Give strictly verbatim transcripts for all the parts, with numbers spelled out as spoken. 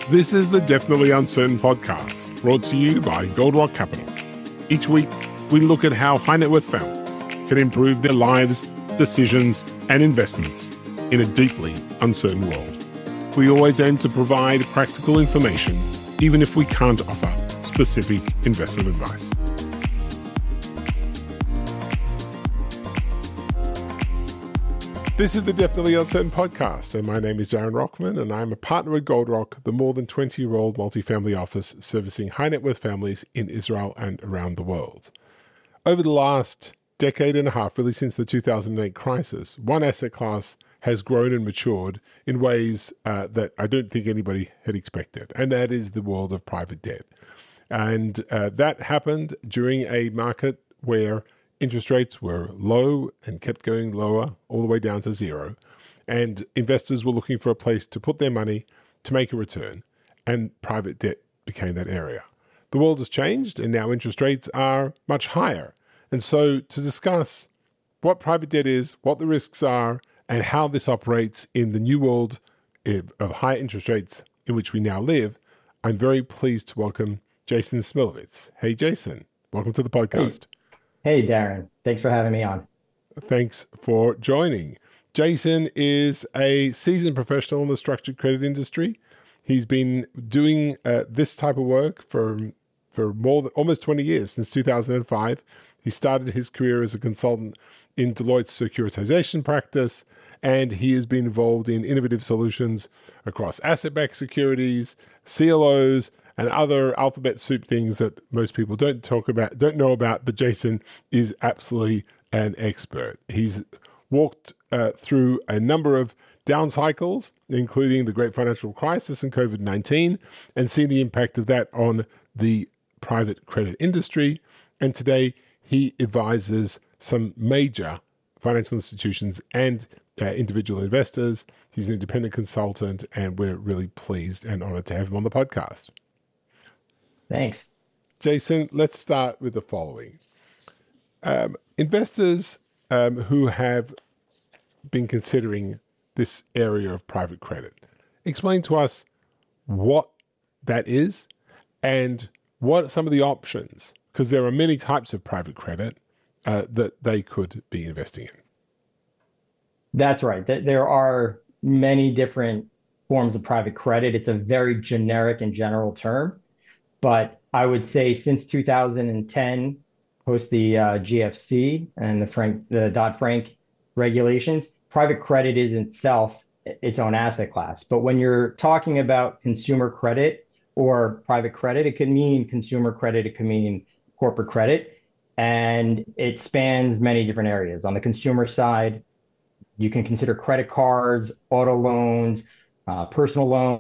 This is the Definitely Uncertain podcast, brought to you by Gold Rock Capital. Each week, we look at how high net worth families can improve their lives, decisions, and investments in a deeply uncertain world. We always aim to provide practical information, even if we can't offer specific investment advice. This is the Definitely Uncertain podcast, and my name is Darren Rockman, and I'm a partner at Gold Rock, the more than twenty-year-old multifamily office servicing high net worth families in Israel and around the world. Over the last decade and a half, really since the two thousand eight crisis, one asset class has grown and matured in ways uh, that I don't think anybody had expected, and that is the world of private debt. And uh, that happened during a market where interest rates were low and kept going lower all the way down to zero. And investors were looking for a place to put their money to make a return. And private debt became that area. The world has changed and now interest rates are much higher. And so to discuss what private debt is, what the risks are, and how this operates in the new world of high interest rates in which we now live, I'm very pleased to welcome Jason Smilovitz. Hey, Jason, welcome to the podcast. Hey. Hey, Darren. Thanks for having me on. Thanks for joining. Jason is a seasoned professional in the structured credit industry. He's been doing uh, this type of work for for more than almost twenty years, since two thousand five. He started his career as a consultant in Deloitte's securitization practice, and he has been involved in innovative solutions across asset-backed securities, C L Os, and other alphabet soup things that most people don't talk about, don't know about, but Jason is absolutely an expert. He's walked uh, through a number of down cycles, including the Great Financial Crisis and COVID nineteen, and seen the impact of that on the private credit industry. And today, he advises some major financial institutions and uh, individual investors. He's an independent consultant, and we're really pleased and honored to have him on the podcast. Thanks. Jason, let's start with the following. Um, investors um, who have been considering this area of private credit, explain to us what that is and what are some of the options, because there are many types of private credit uh, that they could be investing in. That's right. There are many different forms of private credit. It's a very generic and general term. But I would say since two thousand ten, post the uh, G F C and the Frank, the Dodd-Frank regulations, private credit is itself its own asset class. But when you're talking about consumer credit or private credit, it could mean consumer credit, it could mean corporate credit, and it spans many different areas. On the consumer side, you can consider credit cards, auto loans, uh, personal loans,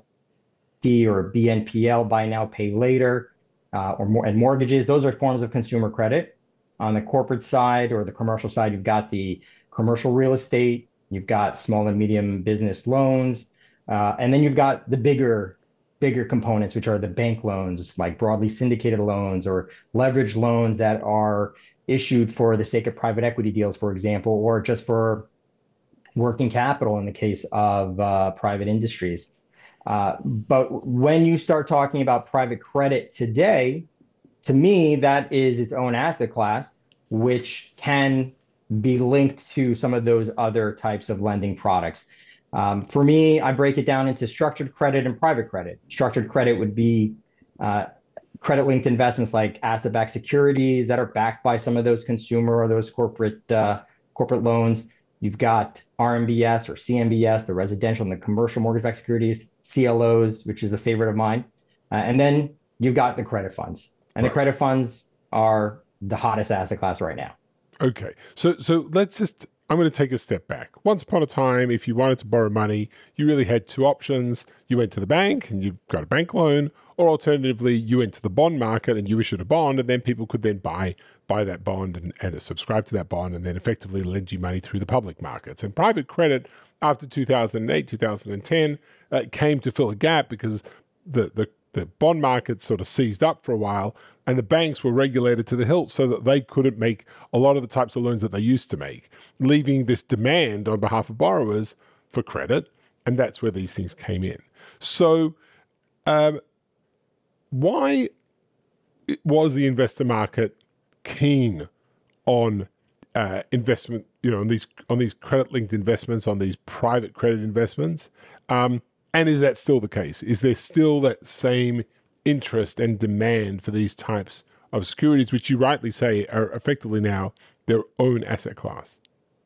or B N P L, buy now, pay later, uh, or more, and mortgages. Those are forms of consumer credit. On the corporate side or the commercial side, you've got the commercial real estate, you've got small and medium business loans, uh, and then you've got the bigger, bigger components, which are the bank loans, like broadly syndicated loans or leveraged loans that are issued for the sake of private equity deals, for example, or just for working capital in the case of uh, private industries. Uh, but when you start talking about private credit today, to me, that is its own asset class, which can be linked to some of those other types of lending products. Um, for me, I break it down into structured credit and private credit. Structured credit would be uh, credit-linked investments like asset-backed securities that are backed by some of those consumer or those corporate uh, corporate loans. You've got R M B S or C M B S, the residential and the commercial mortgage-backed securities, C L Os, which is a favorite of mine. Uh, and then you've got the credit funds. And right. The credit funds are the hottest asset class right now. Okay. So so let's just, I'm going to take a step back. Once upon a time, if you wanted to borrow money, you really had two options. You went to the bank and you got a bank loan, or alternatively, you went to the bond market and you issued a bond, and then people could then buy buy that bond and, and subscribe to that bond and then effectively lend you money through the public markets. And private credit, after two thousand eight, two thousand ten, uh, came to fill a gap because the, the, the bond market sort of seized up for a while and the banks were regulated to the hilt so that they couldn't make a lot of the types of loans that they used to make, leaving this demand on behalf of borrowers for credit. And that's where these things came in. So Um, why was the investor market keen on uh, investment, you know, on these on these credit-linked investments, on these private credit investments? Um, and is that still the case? Is there still that same interest and demand for these types of securities, which you rightly say are effectively now their own asset class?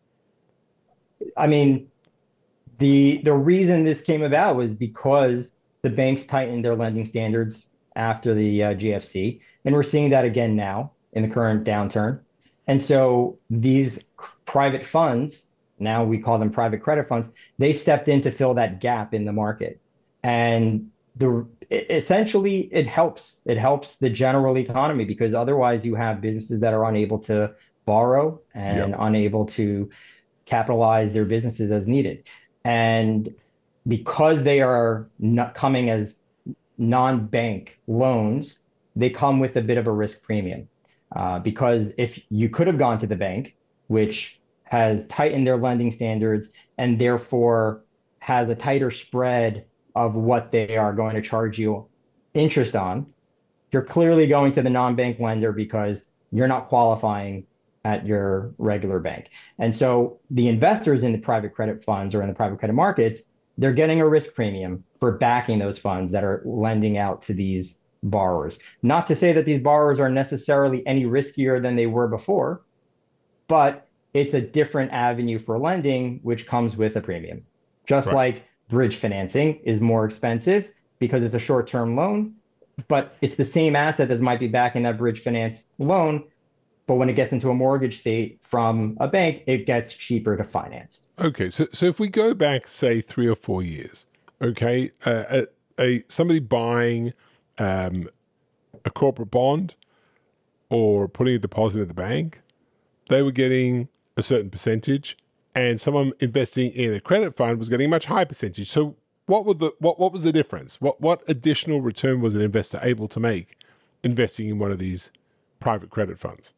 I mean, the the reason this came about was because the banks tightened their lending standards after the uh, G F C, and we're seeing that again now in the current downturn. And so these private funds, now we call them private credit funds, they stepped in to fill that gap in the market. And the essentially it helps it helps the general economy, because otherwise you have businesses that are unable to borrow and Yep. unable to capitalize their businesses as needed. And because they are not coming as non-bank loans, they come with a bit of a risk premium. Uh, because if you could have gone to the bank, which has tightened their lending standards and therefore has a tighter spread of what they are going to charge you interest on, you're clearly going to the non-bank lender because you're not qualifying at your regular bank. And so the investors in the private credit funds or in the private credit markets, they're getting a risk premium for backing those funds that are lending out to these borrowers. Not to say that these borrowers are necessarily any riskier than they were before, but it's a different avenue for lending, which comes with a premium. Just Right. like bridge financing is more expensive because it's a short-term loan, but it's the same asset that might be backing that bridge finance loan. But when it gets into a mortgage state from a bank, it gets cheaper to finance. Okay, so so if we go back, say, three or four years, okay, uh, a, a somebody buying um, a corporate bond or putting a deposit at the bank, they were getting a certain percentage, and someone investing in a credit fund was getting a much higher percentage. So what were the what what was the difference? What what additional return was an investor able to make investing in one of these private credit funds?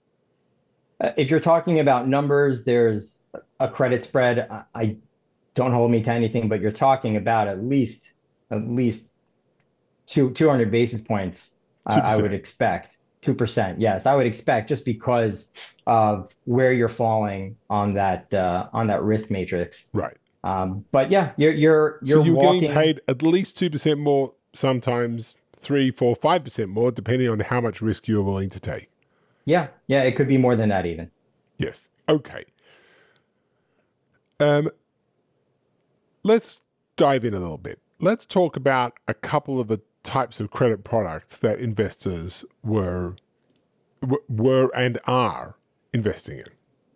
Uh, If you're talking about numbers, there's a credit spread. I, I don't hold me to anything, but you're talking about at least at least two 200 basis points. I, Two I would percent, expect two percent. Yes, I would expect, just because of where you're falling on that uh, on that risk matrix. right? Um, but yeah, you're you're So you're you're getting walking. paid at least two percent more, sometimes three, four, five percent more, depending on how much risk you're willing to take. Yeah, yeah, it could be more than that even. Yes. Okay. Um, let's dive in a little bit. Let's talk about a couple of the types of credit products that investors were were and are investing in.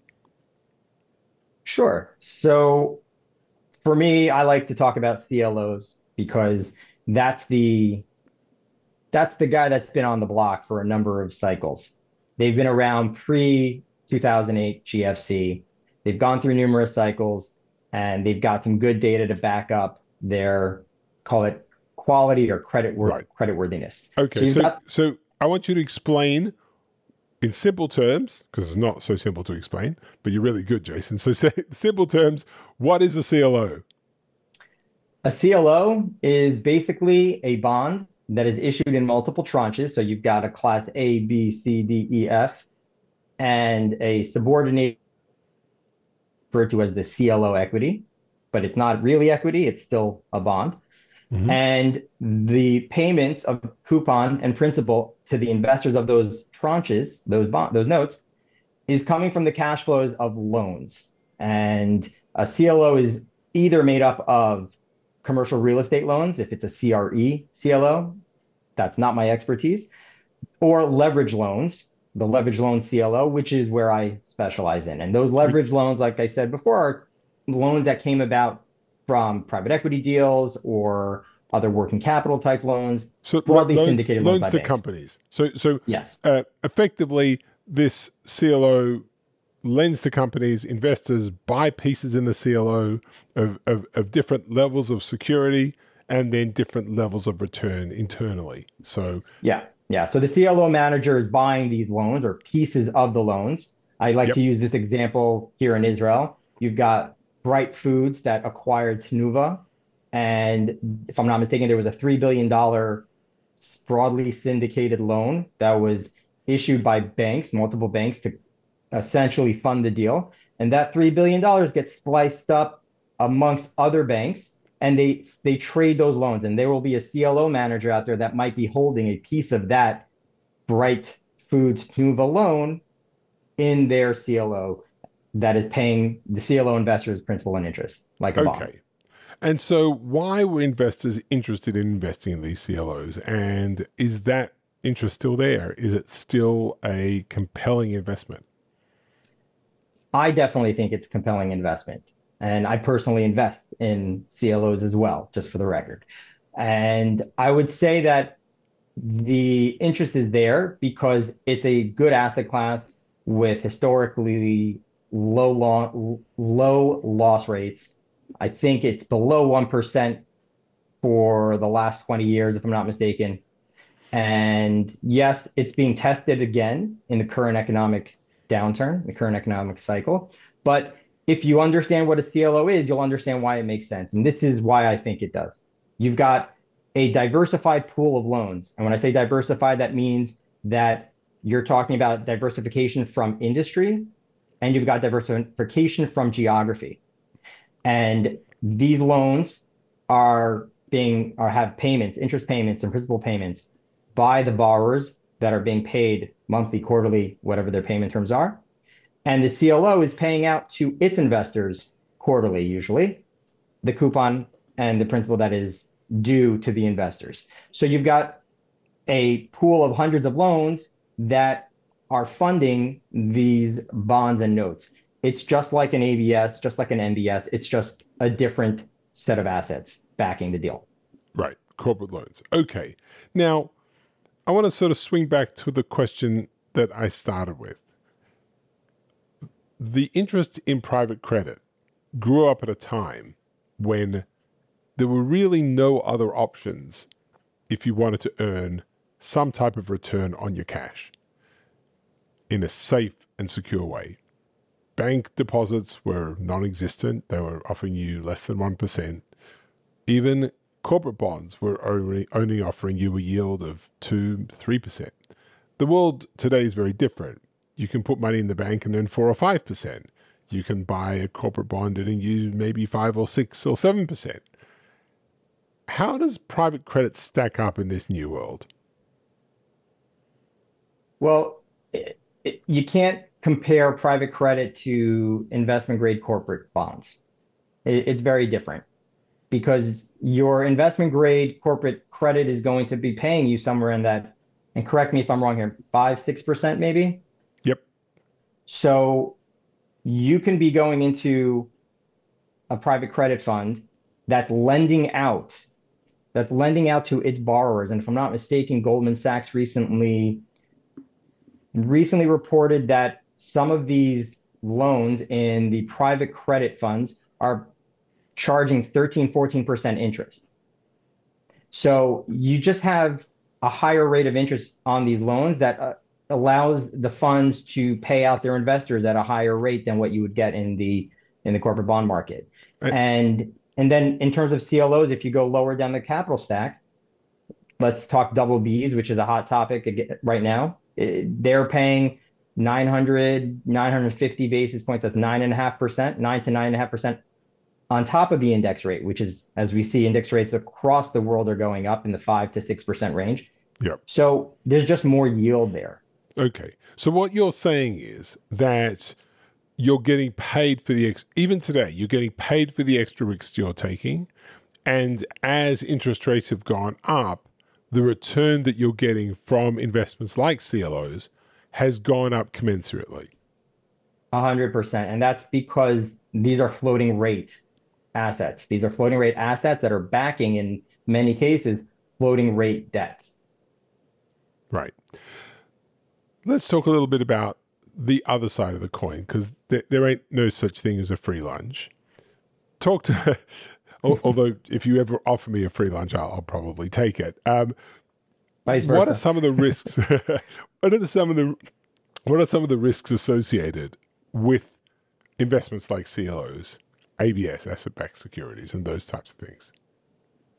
Sure. So for me, I like to talk about C L Os because that's the that's the guy that's been on the block for a number of cycles. They've been around pre two thousand eight G F C. They've gone through numerous cycles, and they've got some good data to back up their, call it, quality or credit wor- Right. credit worthiness. So Okay. you've So got so I want you to explain in simple terms, because it's not so simple to explain, but you're really good, Jason. So say, simple terms, what is a C L O? a C L O is basically a bond that is issued in multiple tranches. So you've got a class A, B, C, D, E, F, and a subordinate referred to as the C L O equity, but it's not really equity, it's still a bond. Mm-hmm. And the payments of coupon and principal to the investors of those tranches, those bond, those notes, is coming from the cash flows of loans. And a C L O is either made up of commercial real estate loans, if it's a C R E C L O, that's not my expertise, or leverage loans, the leverage loan C L O, which is where I specialize in. And those leverage loans, like I said before, are loans that came about from private equity deals or other working capital type loans, So lo- broadly loans syndicated loans loans by to banks. companies. So so Yes. uh, effectively, this C L O lends to companies. Investors buy pieces in the C L O of, of, of different levels of security and then different levels of return internally. So Yeah. Yeah. So the C L O manager is buying these loans or pieces of the loans. I like yep, to use this example here in Israel. You've got Bright Foods that acquired Tnuva, And if I'm not mistaken, there was a three billion dollars broadly syndicated loan that was issued by banks, multiple banks, to essentially fund the deal. And that three billion dollars gets spliced up amongst other banks, and they they trade those loans. And there will be a C L O manager out there that might be holding a piece of that Bright Foods Tnuva loan in their C L O that is paying the C L O investors principal and interest, like a bond. Okay. And so why were investors interested in investing in these C L Os? And is that interest still there? Is it still a compelling investment? I definitely think it's a compelling investment. And I personally invest in C L Os as well, just for the record. And I would say that the interest is there because it's a good asset class with historically low long, low loss rates. I think it's below one percent for the last twenty years, if I'm not mistaken. And yes, it's being tested again in the current economic downturn, the current economic cycle. But if you understand what a C L O is, you'll understand why it makes sense. And this is why I think it does. You've got a diversified pool of loans. And when I say diversified, that means that you're talking about diversification from industry, and you've got diversification from geography. And these loans are being or have payments, interest payments and principal payments by the borrowers that are being paid monthly, quarterly, whatever their payment terms are. And the C L O is paying out to its investors quarterly, usually, the coupon and the principal that is due to the investors. So you've got a pool of hundreds of loans that are funding these bonds and notes. It's just like an A B S, just like an M B S. It's just a different set of assets backing the deal. Right. Corporate loans. Okay. Now, I want to sort of swing back to the question that I started with. The interest in private credit grew up at a time when there were really no other options if you wanted to earn some type of return on your cash in a safe and secure way. Bank deposits were non-existent. They were offering you less than one percent. Even corporate bonds were only, only offering you a yield of two, three percent. The world today is very different. You can put money in the bank and earn four or five percent. You can buy a corporate bond earning you maybe five or six or seven percent. How does private credit stack up in this new world? Well, it, it, you can't compare private credit to investment grade corporate bonds. It, it's very different because your investment grade corporate credit is going to be paying you somewhere in that, and correct me if I'm wrong here, five, six percent maybe? Yep. So you can be going into a private credit fund that's lending out, that's lending out to its borrowers. And if I'm not mistaken, Goldman Sachs recently recently reported that some of these loans in the private credit funds are charging thirteen, fourteen percent interest. So you just have a higher rate of interest on these loans that uh, allows the funds to pay out their investors at a higher rate than what you would get in the in the corporate bond market. I, and and then in terms of C L Os, if you go lower down the capital stack, let's talk double Bs, which is a hot topic right now. They're paying nine hundred, nine hundred fifty basis points. That's nine and a half percent, nine to nine and a half percent on top of the index rate, which is, as we see, index rates across the world are going up in the five to six percent range. Yep. So there's just more yield there. Okay. So what you're saying is that you're getting paid for the, ex- even today, you're getting paid for the extra risks you're taking. And as interest rates have gone up, the return that you're getting from investments like C L Os has gone up commensurately. A hundred percent. And that's because these are floating rate assets. These are floating rate assets that are backing, in many cases, floating rate debts. Right. Let's talk a little bit about the other side of the coin, because there, there ain't no such thing as a free lunch. Talk to, although if you ever offer me a free lunch, I'll, I'll probably take it. Um, Vice versa. What are some of the risks? what are the, some of the what are some of the risks associated with investments like C L Os, A B S, asset-backed securities, and those types of things?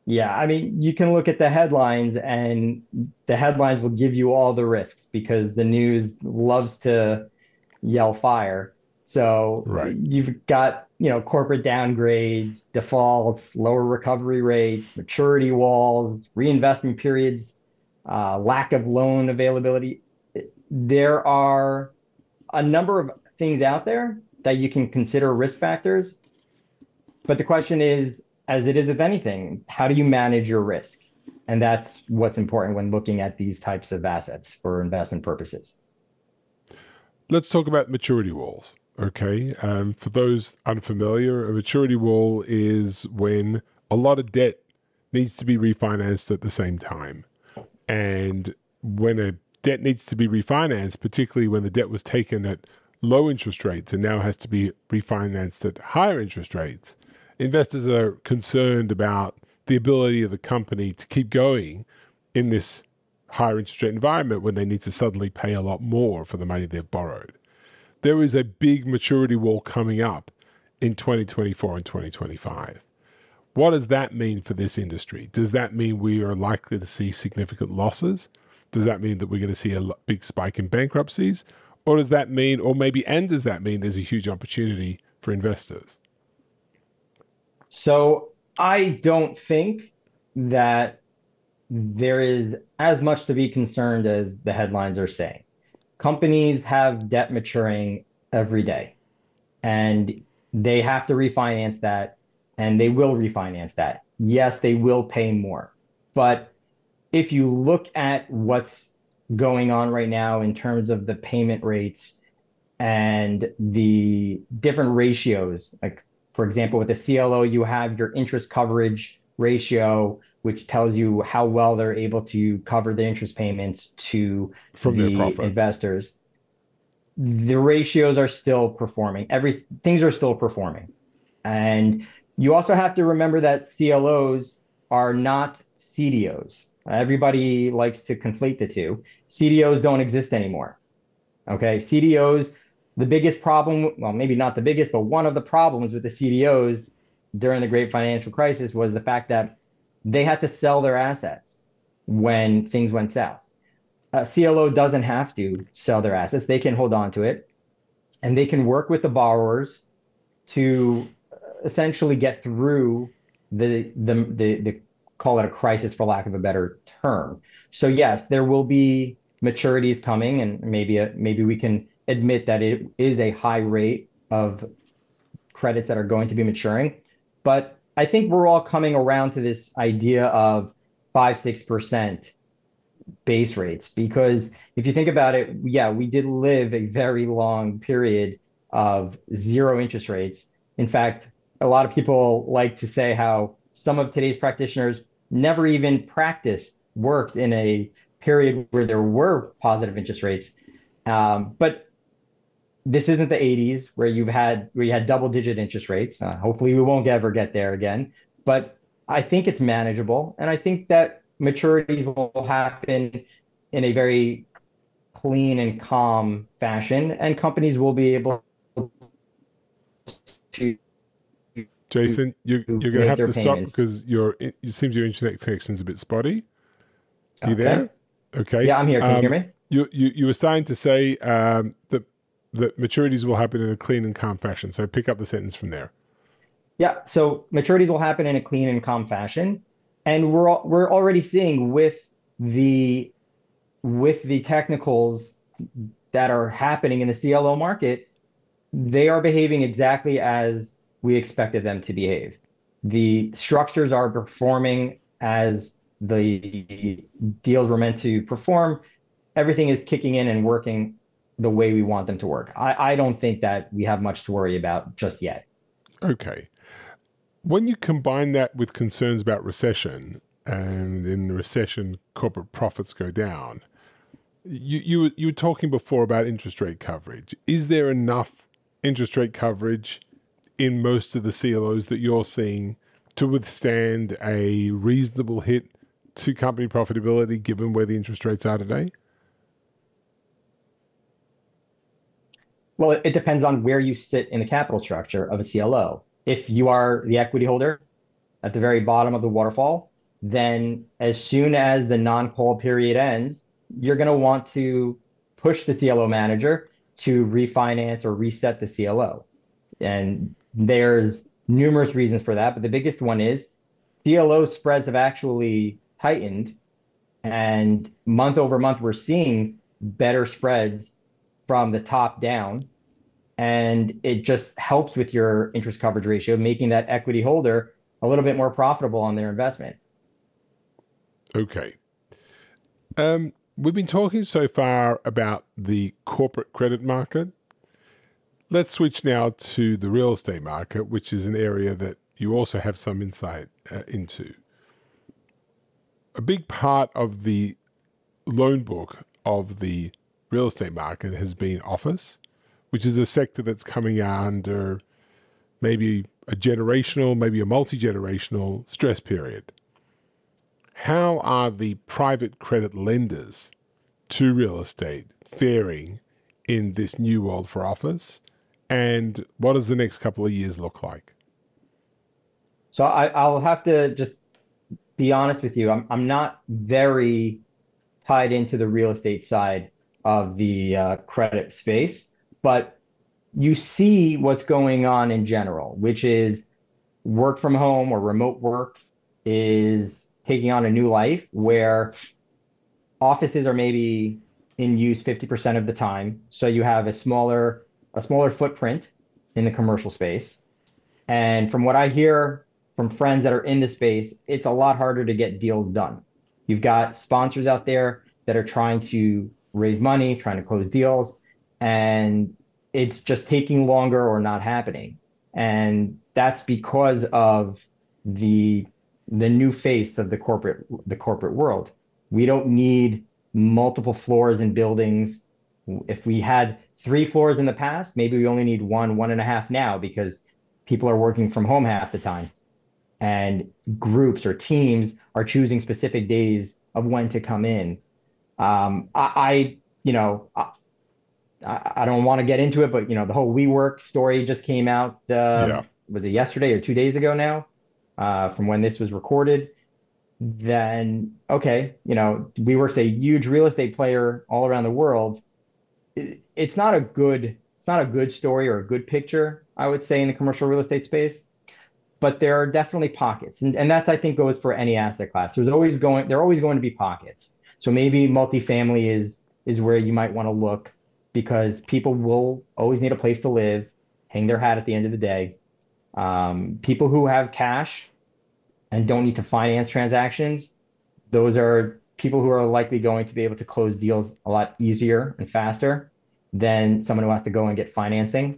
Yeah, I mean, you can look at the headlines, and the headlines will give you all the risks because the news loves to yell fire. So Right. you've got, you know, corporate downgrades, defaults, lower recovery rates, maturity walls, reinvestment periods, uh, lack of loan availability. There are a number of things out there that you can consider risk factors. But the question is, as it is with anything, how do you manage your risk? And that's what's important when looking at these types of assets for investment purposes. Let's talk about maturity walls. Okay. Um, for those unfamiliar, a maturity wall is when a lot of debt needs to be refinanced at the same time. And when a debt needs to be refinanced, particularly when the debt was taken at low interest rates and now has to be refinanced at higher interest rates, investors are concerned about the ability of the company to keep going in this higher interest rate environment when they need to suddenly pay a lot more for the money they've borrowed. There is a big maturity wall coming up in twenty twenty-four and twenty twenty-five. What does that mean for this industry? Does that mean we are likely to see significant losses? Does that mean that we're going to see a big spike in bankruptcies? Or does that mean, or maybe, and does that mean there's a huge opportunity for investors? So I don't think that there is as much to be concerned as the headlines are saying. Companies have debt maturing every day, and they have to refinance that, and they will refinance that. Yes, they will pay more. But if you look at what's going on right now in terms of the payment rates and the different ratios, like for example, with the C L O, you have your interest coverage ratio, which tells you how well they're able to cover the interest payments to From their the profit. investors. The ratios are still performing. Every things are still performing. And you also have to remember that C L Os are not C D Os. Everybody likes to conflate the two. C D Os don't exist anymore. Okay. C D Os, the biggest problem, well, maybe not the biggest, but one of the problems with the C D Os during the great financial crisis was the fact that they had to sell their assets when things went south. Uh, C L O doesn't have to sell their assets. They can hold on to it, and they can work with the borrowers to essentially get through the the the, the call it a crisis for lack of a better term. So yes, there will be maturities coming, and maybe a, maybe we can admit that it is a high rate of credits that are going to be maturing. But I think we're all coming around to this idea of five, six percent base rates, because if you think about it, yeah, we did live a very long period of zero interest rates. In fact, a lot of people like to say how some of today's practitioners never even practiced, worked in a period where there were positive interest rates. Um, but this isn't the eighties where you've had where you had double digit interest rates. Uh, hopefully, we won't ever get there again. But I think it's manageable, and I think that maturities will happen in a very clean and calm fashion, and companies will be able to Jason, you, you're going to make have their to stop payments. because your it seems your internet connection's a bit spotty. You Okay. there? Okay. Yeah, I'm here. Can you hear Um, me? you, you, you were starting to say um, that, that maturities will happen in a clean and calm fashion. So pick up the sentence from there. Yeah. So maturities will happen in a clean and calm fashion, and we're al- we're already seeing with the with the technicals that are happening in the C L O market, they are behaving exactly as we expected them to behave. The structures are performing as the deals were meant to perform. Everything is kicking in and working the way we want them to work. I, I don't think that we have much to worry about just yet. Okay. When you combine that with concerns about recession, and in recession, corporate profits go down, you, you, you were talking before about interest rate coverage. Is there enough interest rate coverage in most of the C L Os that you're seeing to withstand a reasonable hit to company profitability given where the interest rates are today? Well, it, it depends on where you sit in the capital structure of a C L O. If you are the equity holder at the very bottom of the waterfall, then as soon as the non-call period ends, you're going to want to push the C L O manager to refinance or reset the C L O. And there's numerous reasons for that, but the biggest one is C L O spreads have actually tightened, and month over month, we're seeing better spreads from the top down. And it just helps with your interest coverage ratio, making that equity holder a little bit more profitable on their investment. Okay. Um, we've been talking so far about the corporate credit market. Let's switch now to the real estate market, which is an area that you also have some insight uh, into. A big part of the loan book of the real estate market has been office, which is a sector that's coming under maybe a generational, maybe a multi-generational stress period. How are the private credit lenders to real estate faring in this new world for office? And what does the next couple of years look like? So I, I'll have to just be honest with you. I'm I'm not very tied into the real estate side of the uh, credit space, but you see what's going on in general, which is work from home or remote work is taking on a new life where offices are maybe in use fifty percent of the time. So you have a smaller a smaller footprint in the commercial space. And from what I hear from friends that are in the space, it's a lot harder to get deals done. You've got sponsors out there that are trying to raise money, trying to close deals, and it's just taking longer or not happening. And that's because of the the new face of the corporate the corporate world. We don't need multiple floors in buildings. If we had three floors in the past, maybe we only need one, one and a half now because people are working from home half the time. And groups or teams are choosing specific days of when to come in. Um, I, I, you know, I, I don't want to get into it, but you know, the whole WeWork story just came out. Uh, Yeah. was it yesterday or two days ago now? Uh, from when this was recorded. Then okay, you know, WeWork's a huge real estate player all around the world. It, it's not a good, it's not a good story or a good picture, I would say, in the commercial real estate space. But there are definitely pockets, and and that's I think goes for any asset class. There's always going, there are always going to be pockets. So maybe multifamily is is where you might want to look because people will always need a place to live, hang their hat at the end of the day. Um, people who have cash and don't need to finance transactions, those are people who are likely going to be able to close deals a lot easier and faster than someone who has to go and get financing.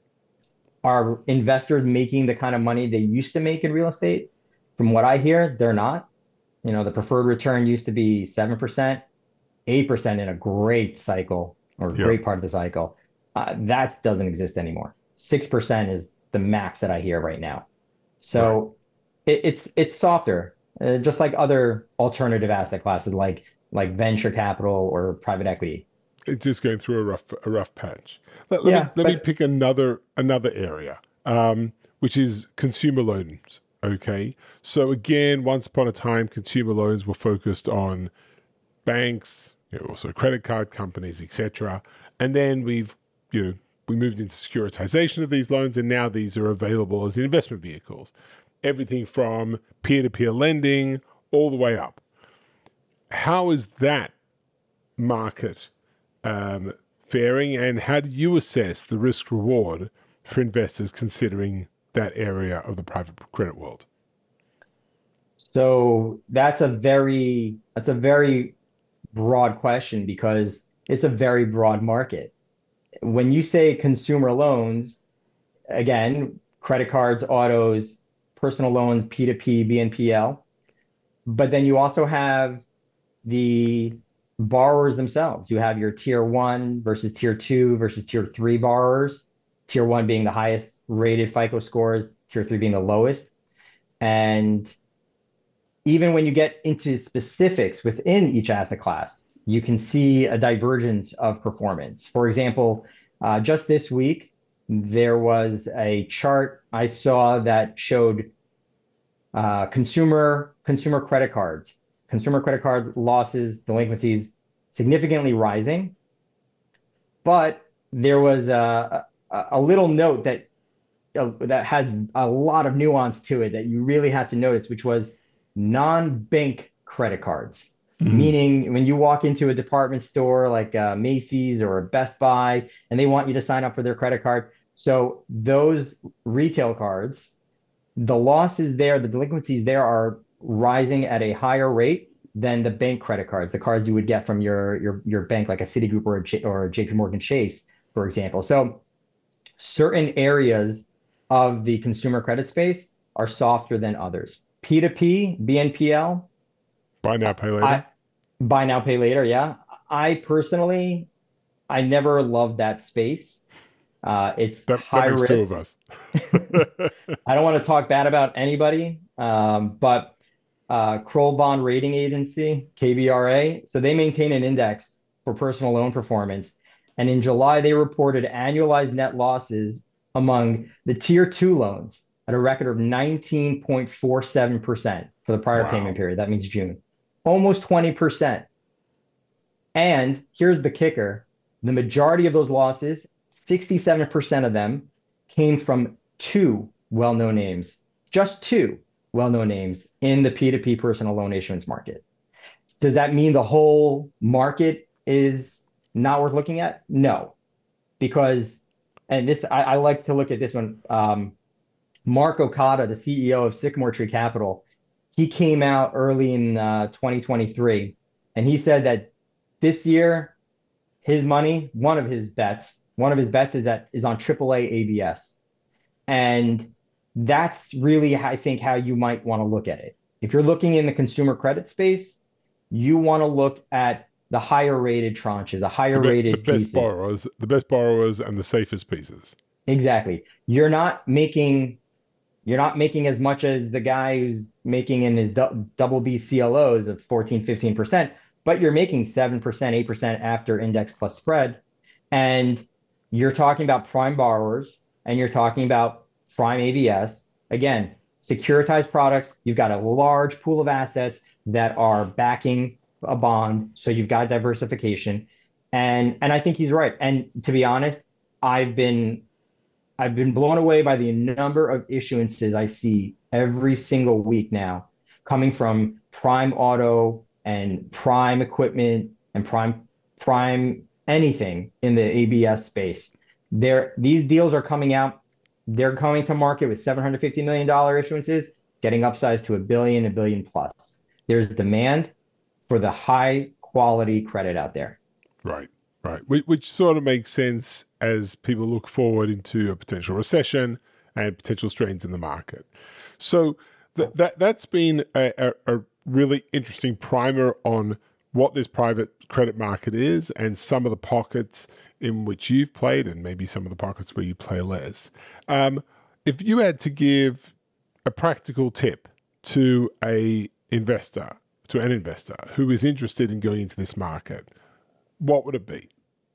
Are investors making the kind of money they used to make in real estate? From what I hear, they're not. You know, the preferred return used to be seven percent, eight percent in a great cycle or Yeah. great part of the cycle. Uh, that doesn't exist anymore. six percent is the max that I hear right now. So it, it's it's softer, uh, just like other alternative asset classes like like venture capital or private equity. It's just going through a rough a rough patch. Let, let me Yeah, let me but pick another another area, um, which is consumer loans. Okay, so again, once upon a time, consumer loans were focused on banks, you know, also credit card companies, et cetera. And then we've you know we moved into securitization of these loans, and now these are available as investment vehicles. Everything from peer-to-peer lending all the way up. How is that market um, faring, and how do you assess the risk reward for investors considering that area of the private credit world? so that's a very that's a very broad question because it's a very broad market. When you say consumer loans, again, credit cards, autos, personal loans, P two P, B N P L, but then you also have the borrowers themselves. You have your tier one versus tier two versus tier three borrowers, tier one being the highest rated FICO scores, tier three being the lowest. And even when you get into specifics within each asset class, you can see a divergence of performance. For example, uh, just this week, there was a chart I saw that showed Uh, consumer consumer credit cards, consumer credit card losses, delinquencies significantly rising. But there was a, a, a little note that uh, that had a lot of nuance to it that you really had to notice, which was non-bank credit cards. Mm. Meaning, when you walk into a department store like uh, Macy's or a Best Buy, and they want you to sign up for their credit card. So those retail cards, the losses there, the delinquencies there are rising at a higher rate than the bank credit cards, the cards you would get from your your your bank, like a Citigroup or a J, or a J P Morgan Chase, for example. So certain areas of the consumer credit space are softer than others. P two P, B N P L, Buy now, pay I later. buy now, pay later. Yeah. I personally, I never loved that space. Uh, it's That that high makes two of risk. us. I don't want to talk bad about anybody, um, but uh, Kroll Bond Rating Agency, K B R A, so they maintain an index for personal loan performance. And in July, they reported annualized net losses among the tier two loans at a record of nineteen point four seven percent for the prior payment Wow. period. That means June, almost twenty percent. And here's the kicker: the majority of those losses, sixty-seven percent of them, came from two well known names, just two well known names in the P two P personal loan issuance market. Does that mean the whole market is not worth looking at? No, because, and this, I, I like to look at this one. Um, Mark Okada, the C E O of Sycamore Tree Capital, he came out early in uh, twenty twenty-three and he said that this year, his money, one of his bets, one of his bets is that is on triple A A B S. And that's really, I think, how you might want to look at it. If you're looking in the consumer credit space, you want to look at the higher rated tranches, the The higher be- the rated best pieces. borrowers, the best borrowers, and the safest pieces. Exactly. You're not making you're not making as much as the guy who's making in his double B C L Os of fourteen, fifteen percent, but you're making seven percent, eight percent after index plus spread. And you're talking about prime borrowers and you're talking about prime A B S. Again, securitized products, you've got a large pool of assets that are backing a bond. So you've got diversification. And and I think he's right. And to be honest, I've been I've been blown away by the number of issuances I see every single week now coming from prime auto and prime equipment and prime prime anything in the A B S space. There, these deals are coming out. They're coming to market with seven hundred fifty million dollars issuances, getting upsized to a billion, a billion plus. There's demand for the high quality credit out there. Right, right. Which, which sort of makes sense as people look forward into a potential recession and potential strains in the market. So th- that that's been a, a, a really interesting primer on what this private credit market is and some of the pockets in which you've played and maybe some of the pockets where you play less. Um, if you had to give a practical tip to a investor, to an investor who is interested in going into this market, what would it be?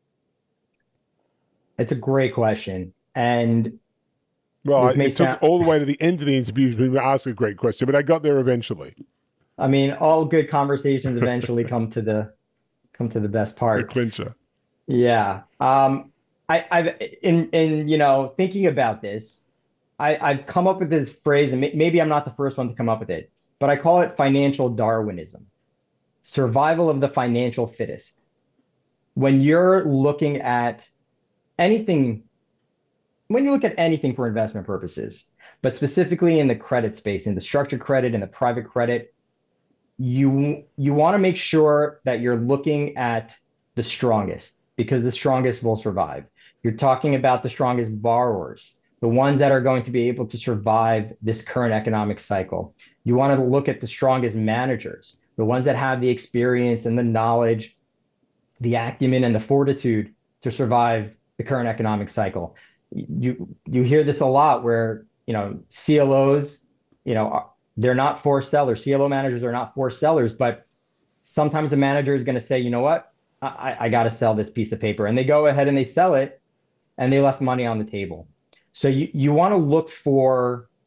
It's a great question. And Well, this may it took sound, all the way to the end of the interview for me to ask a great question, but I got there eventually. I mean, all good conversations eventually come to the come to the best The part. clincher. Yeah. Um, I, I've in in you know thinking about this, I, I've come up with this phrase, and may, maybe I'm not the first one to come up with it, but I call it financial Darwinism, survival of the financial fittest. When you're looking at anything, when you look at anything for investment purposes, but specifically in the credit space, in the structured credit and the private credit, you you want to make sure that you're looking at the strongest because the strongest will survive. You're talking about the strongest borrowers, the ones that are going to be able to survive this current economic cycle. You want to look at the strongest managers, the ones that have the experience and the knowledge, the acumen and the fortitude to survive the current economic cycle. You you hear this a lot where, you know, C L Os, you know, they're not forced sellers. C L O managers are not forced sellers, but sometimes the manager is going to say, you know what, I, I got to sell this piece of paper. And they go ahead and they sell it and they left money on the table. So you, you want to look for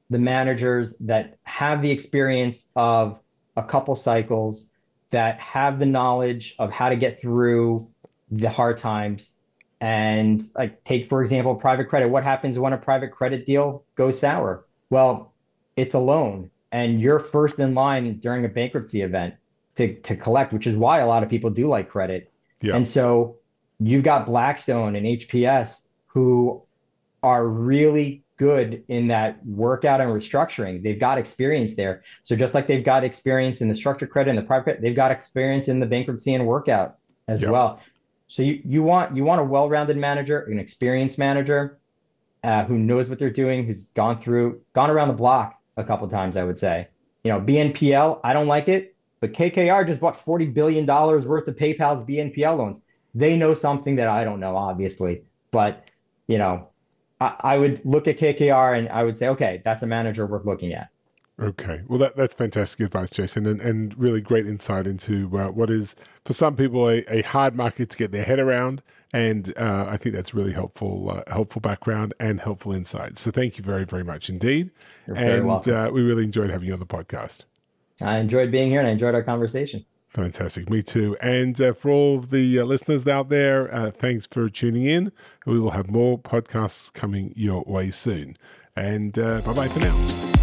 the managers that have the experience of a couple cycles, that have the knowledge of how to get through the hard times. And like take, for example, private credit. What happens when a private credit deal goes sour? Well, it's a loan and you're first in line during a bankruptcy event to, to collect, which is why a lot of people do like credit. Yeah. And so you've got Blackstone and H P S who are really good in that workout and restructurings. They've got experience there. So just like they've got experience in the structured credit and the private, they've got experience in the bankruptcy and workout as Yep. well. So you, you want you want a well-rounded manager, an experienced manager uh, who knows what they're doing, who's gone through, gone around the block a couple times, I would say. You know, B N P L, I don't like it, but K K R just bought forty billion dollars worth of PayPal's B N P L loans. They know something that I don't know, obviously. But, you know, I, I would look at K K R and I would say, okay, that's a manager worth looking at. Okay. Well, that, that's fantastic advice, Jason, and, and really great insight into uh, what is, for some people, a, a hard market to get their head around. And uh, I think that's really helpful, uh, helpful background and helpful insight. So thank you very, very much indeed. You're very And welcome. uh, we really enjoyed having you on the podcast. I enjoyed being here and I enjoyed our conversation. Fantastic. Me too. And uh, for all of the uh, listeners out there, uh, thanks for tuning in. We will have more podcasts coming your way soon. And uh, bye-bye for now.